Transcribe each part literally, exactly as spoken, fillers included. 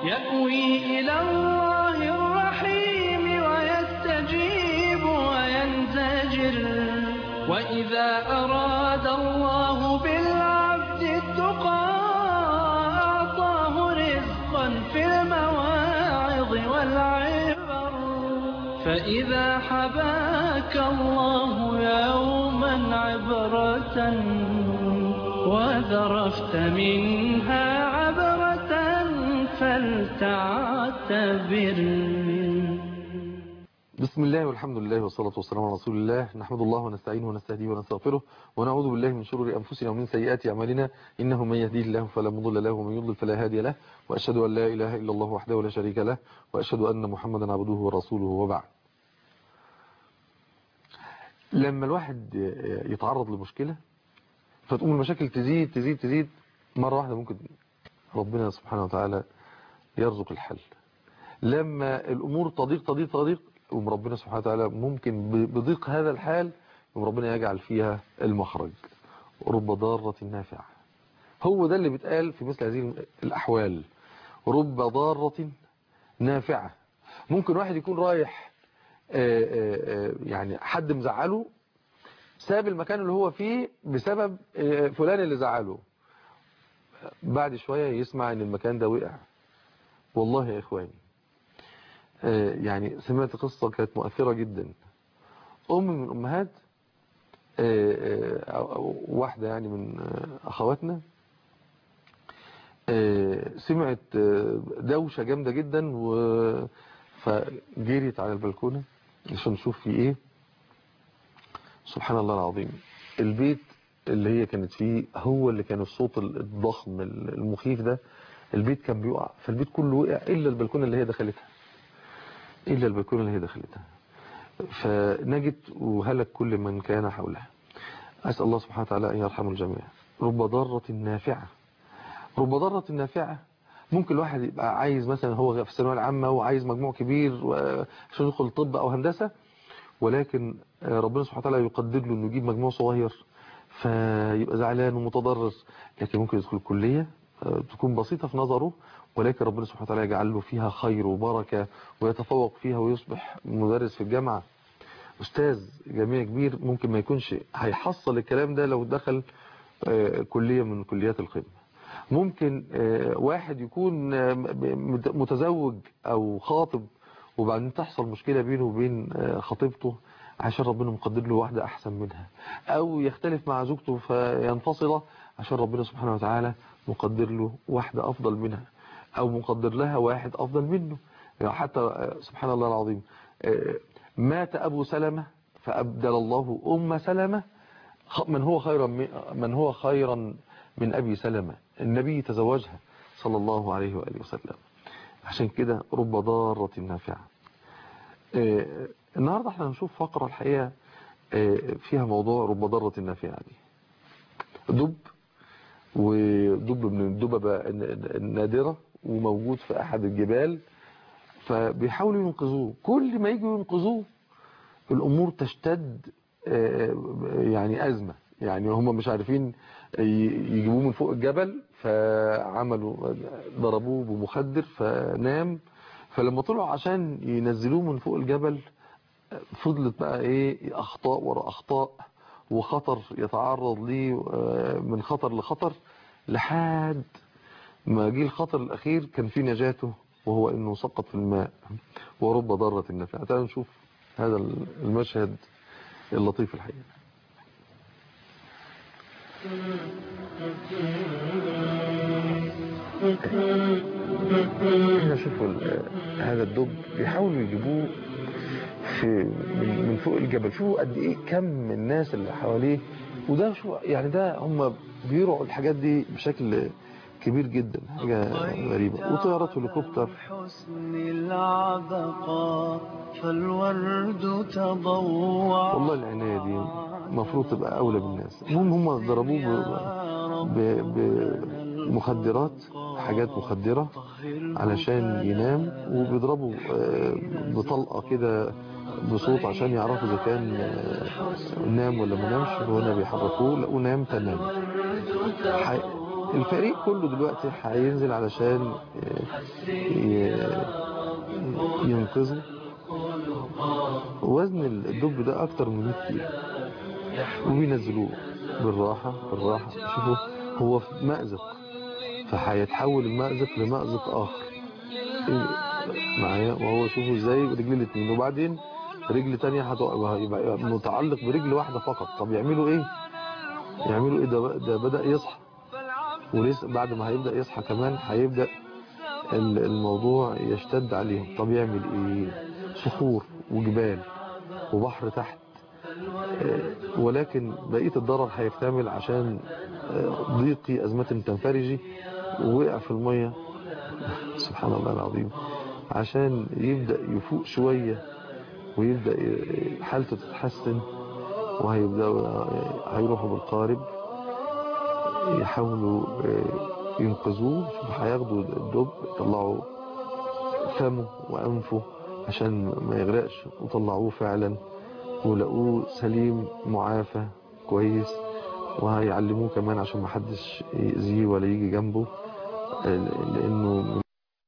يأوي إلى الله الرحيم ويستجيب وينزجر. وإذا أراد الله بالعبد التقى أعطاه رزقا في المواعظ والعبر. فإذا حباك الله يوما عبرة وذرفت منها عبرة فلتعتبر. بسم الله والحمد لله والصلاة والسلام على رسول الله. نحمد الله ونستعينه ونستهديه ونستغفره ونعوذ بالله من شرور أنفسنا ومن سيئات أعمالنا. إنه من يهديه الله فلا مضل له ومن يضلل فلا هادي له، وأشهد أن لا إله إلا الله وحده لا شريك له، وأشهد أن محمدا عبده ورسوله. وبعد، لما الواحد يتعرض لمشكلة فتقوم المشاكل تزيد تزيد تزيد، مرة واحدة ممكن ربنا سبحانه وتعالى يرزق الحل. لما الأمور تضيق تضيق تضيق يقوم ربنا سبحانه وتعالى ممكن بضيق هذا الحال يقوم ربنا يجعل فيها المخرج. رب ضارة نافعة، هو ده اللي بيتقال في مثل هذه الأحوال. رب ضارة نافعة. ممكن واحد يكون رايح يعني حد مزعله، ساب المكان اللي هو فيه بسبب فلان اللي زعله، بعد شوية يسمع ان المكان ده وقع. والله يا إخواني يعني سمعت قصة كانت مؤثرة جدا. أم من أمهات واحدة يعني من أخواتنا سمعت دوشة جامدة جدا فجريت على البلكونة عشان نشوف في ايه. سبحان الله العظيم، البيت اللي هي كانت فيه هو اللي كان الصوت الضخم المخيف ده، البيت كان بيقع، فالبيت كله وقع إلا البلكونة اللي هي دخلتها إلا البلكونة اللي هي دخلتها فنجت وهلك كل من كان حولها. أسأل الله سبحانه وتعالى أن يرحم الجميع. رب ضارة نافعة. رب ضارة نافعة، ممكن الواحد يبقى عايز مثلا هو في الثانويه العامة وعايز مجموع كبير عشان يدخل طب أو هندسة، ولكن ربنا سبحانه وتعالى يقدر له انه يجيب مجموع صغير فيبقى زعلان ومتضرر. لكن ممكن يدخل كلية تكون بسيطة في نظره، ولكن ربنا سبحانه وتعالى يجعل له فيها خير وبركة ويتفوق فيها ويصبح مدرس في الجامعة، أستاذ جامعي كبير. ممكن ما يكونش هيحصل الكلام ده لو دخل كلية من كليات القمة. ممكن واحد يكون متزوج أو خاطب وبعدين تحصل مشكلة بينه وبين خطيبته عشان ربنا مقدر له واحدة أحسن منها، أو يختلف مع زوجته فينفصل عشان ربنا سبحانه وتعالى مقدر له واحدة أفضل منها، أو مقدر لها واحد أفضل منه. يعني حتى سبحان الله العظيم مات أبو سلمة فأبدل الله أم سلمة من هو خيرا من هو خيرا من أبي سلمة. النبي تزوجها صلى الله عليه وآله وسلم. عشان كده رب ضارة نافعة. آه النهاردة احنا هنشوف فقرة الحقيقة آه فيها موضوع رب ضارة نافعة دي. دب، ودب من الدببة النادرة وموجود في أحد الجبال، فبيحاولوا ينقذوه. كل ما يجوا ينقذوه الأمور تشتد آه يعني أزمة، يعني هم مش عارفين يجيبوه من فوق الجبل، فعملوا ضربوه بمخدر فنام. فلما طلعوا عشان ينزلوه من فوق الجبل فضلت بقى ايه اخطاء وراء اخطاء وخطر يتعرض ليه من خطر لخطر لحد ما جه الخطر الاخير كان في نجاته، وهو انه سقط في الماء. ورب ضارة نافعة. تعالوا نشوف هذا المشهد اللطيف الحقيقة. هنا شوفوا هذا الدب بيحاولوا يجيبوه في من, من فوق الجبل. شوفوا قد ايه كم من الناس اللي حواليه، وده شو يعني ده هم بيرعوا الحاجات دي بشكل كبير جدا، حاجة غريبة. وطيارات هليكوبتر. والله العناية دي المفروض تبقى أولى بالناس. المهم هم ضربوه بمخدرات، حاجات مخدرة علشان ينام، وبيضربوا بطلقة كده بصوت عشان يعرفوا إذا كان نام ولا ما نامش. وهنا بيحركوه لقوا نام تماما. الفريق كله دلوقتي هينزل علشان ينقذه. وزن الدب ده اكتر من مية كيلو، وبينزلوه بالراحة بالراحة. شوفوا هو في مأزق، فهيتحول المأزق لمأزق آخر معايا، وهو شوفوا ازاي رجل الاثنين، وبعدين رجل تانية هيبقى متعلق برجل واحدة فقط. طب يعملوا ايه؟ يعملوا ايه؟ ده, ده بدأ يصحى، ولسه بعد ما هيبدأ يصحى كمان هيبدأ الموضوع يشتد عليهم. طب يعمل ايه؟ صخور وجبال وبحر تحت، ولكن بقية الضرر هيكتمل عشان ضيقي أزمة تنفرجي ووقع في المية. سبحان الله العظيم. عشان يبدأ يفوق شوية ويبدأ حالته تتحسن، وهيبدأوا هيروحوا بالقارب يحاولوا ينقذوه. هياخدوا الدب يطلعوا فمه وأنفه عشان ما يغرقش، وطلعوه فعلا ولقوه سليم معافى كويس. وهيعلموه كمان عشان ما حدش يأذيه ولا يجي جنبه، لأنه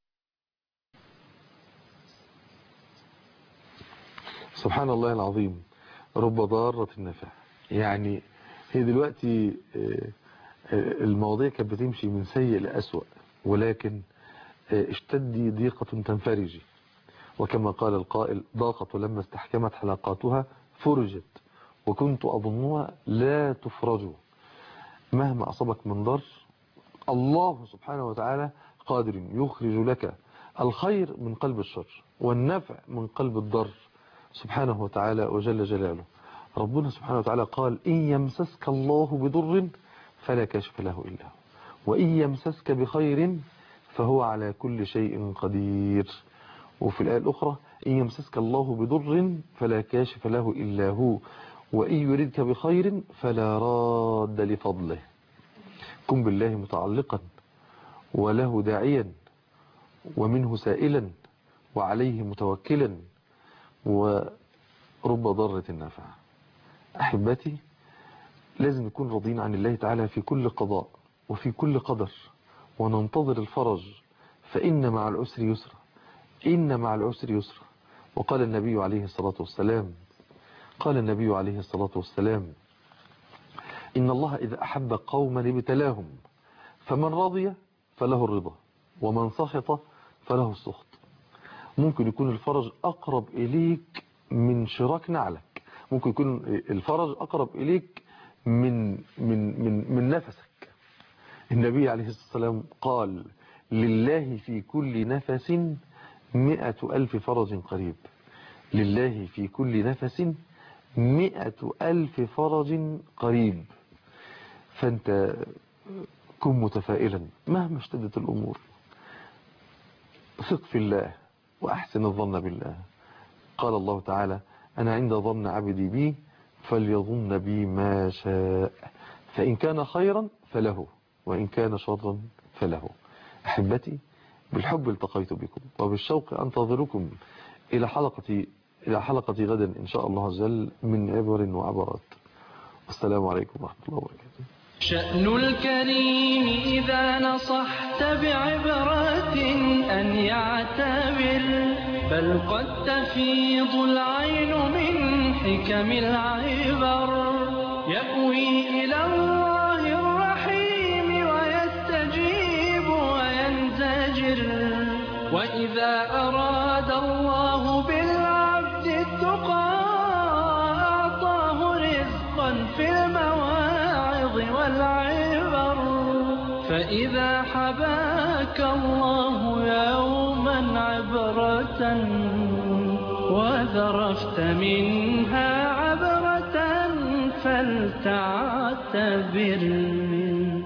سبحان الله العظيم رب ضارة نافعة. يعني هي دلوقتي المواضيع كانت بتمشي من سيء لأسوأ، ولكن اشتدي ضيقة تنفرجي، وكما قال القائل: ضاقت لما استحكمت حلقاتها فرجت، وكنت أظنها لا تفرج. مهما أصابك من ضر، الله سبحانه وتعالى قادر يخرج لك الخير من قلب الشر والنفع من قلب الضر سبحانه وتعالى وجل جلاله. ربنا سبحانه وتعالى قال: إن يمسسك الله بضر فلا كاشف له إلا هو، وإن يمسسك بخير فهو على كل شيء قدير. وفي الآية الأخرى: إن يمسسك الله بضر فلا كاشف له إلا هو، وإن يردك بخير فلا راد لفضله. كن بالله متعلقا، وله داعيا، ومنه سائلا، وعليه متوكلا، ورب ضارة نافعة. أحبتي، لازم نكون راضين عن الله تعالى في كل قضاء وفي كل قدر، وننتظر الفرج، فإن مع العسر يسرا، إن مع العسر يسرا. وقال النبي عليه الصلاة والسلام قال النبي عليه الصلاة والسلام: إن الله إذا أحب قوما ابتلاهم، فمن رضي فله الرضا، ومن سخط فله السخط. ممكن يكون الفرج أقرب إليك من شراك نعلك، ممكن يكون الفرج أقرب إليك من من من من نفسك. النبي عليه الصلاة والسلام قال: لله في كل نفس مئة ألف فرج قريب. لله في كل نفس مئة ألف فرج قريب. فأنت كن متفائلا مهما اشتدت الأمور، ثق في الله وأحسن الظن بالله. قال الله تعالى: أنا عند ظن عبدي بي فليظن بي ما شاء، فإن كان خيرا فله، وإن كان شرا فله. أحبتي، بالحب التقيت بكم، وبالشوق أنتظركم إلى حلقة إلى حلقة غدا إن شاء الله عز وجل من عبر وعبرات. والسلام عليكم ورحمة الله وبركاته. شأن الكريم إذا نصحت بعبرة أن يعتبر، بل قد تفيض العين من حكم العبر، يأوي إلى الله الرحيم ويستجيب وينزجر. وإذا أراد الله بالعبد التقى أعطاه رزقا في المواعظ والعبر. فإذا حباك الله يوما عبرة وذرفت منها عبرة فلتعتبر.